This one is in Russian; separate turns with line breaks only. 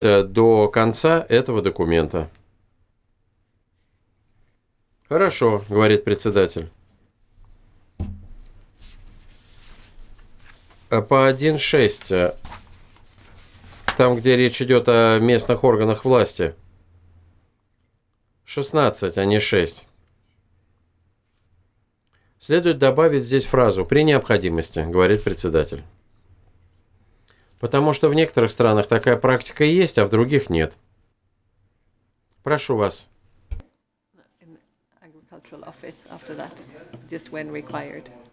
до конца этого документа. Хорошо, говорит председатель. По 1.6, там, где речь идет о местных органах власти. 16, а не 6. Следует добавить здесь фразу «при необходимости», говорит председатель. Потому что в некоторых странах такая практика есть, а в других нет. Прошу вас.
In the agricultural office after that, just when required.